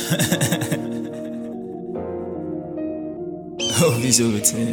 Oh, this over there.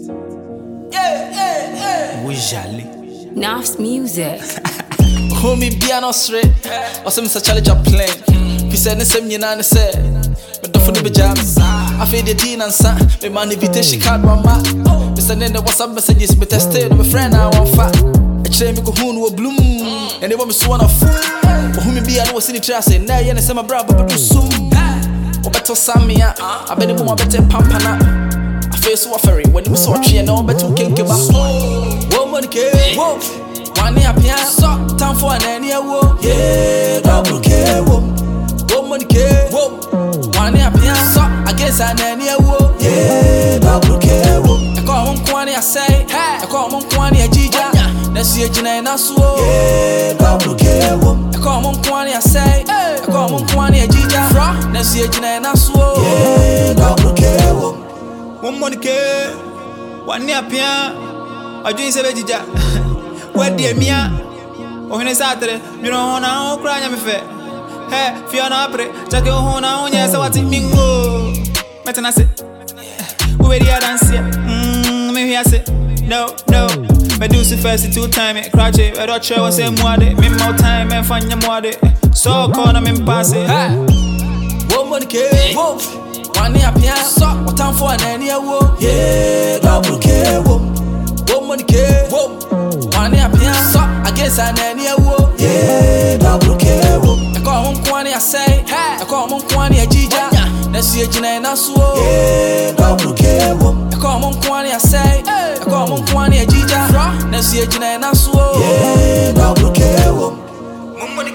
We jolly. Nafs music. Homie, be an straight. Or some such challenge a plane. He said the same, you know, said. But don't forget the pajamas. I feel the teen and son. My man, invitation card, mama. Mr. Nene, what's up messages? But I stayed with my friend, I want fat. A chain, make a hoon will bloom. And they want me to want a fool. But who me be, I know what's in the trash. And now, you're my brother, but do soon. Or better, Sammy, I bet the woman better pampana. I feel so offering when you saw a tree and all better can't give up. Whoa, money, whoa. One year, piano, time for an annual whoa. Yeah, double K, whoa. Whoa, money, whoa. One year, piano, against an annual whoa. Yeah, double K, whoa. I call one quantity, I say, I call one quantity, a Gija. Let's see a Gina and I swore. Yeah, double K, whoa. I call one quantity, I say, I call one quantity, a Gija. Let's see a Gina and I swore. Yeah, double K, whoa. One money, one year, piano, I drink 7 Gija. Where dear Mia? Oh, in a Saturday, you know, now crying me fair. Hey, Fiona Apre, Jack Hona, on yes, what's it mingo? Metanasi. Who are you dancing? Maybe I say, no. Medusa first 2 times, crouch it, I don't show us a mwade, me more time and find your mwade. So corner me pass it. Whoa, money, whoa. One year, piano, what time for an annual whoa? Yeah, double K, whoa. Whoa, money, whoa. One year, piano, against an annual whoa. Yeah, double K, whoa. I call one quantity, I say, I call one quantity, a Gija. Let's see a Gina and I swore. Yeah, double K, whoa. I call one quantity, I say, I call one quantity, a Gija. Let's see a Gina and I swore. Yeah, double K, whoa. Money,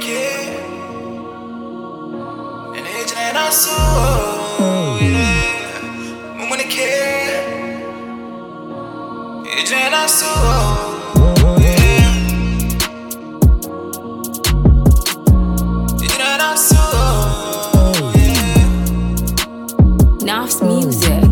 and age and I saw, yeah. Money, age and I saw. Nafs music.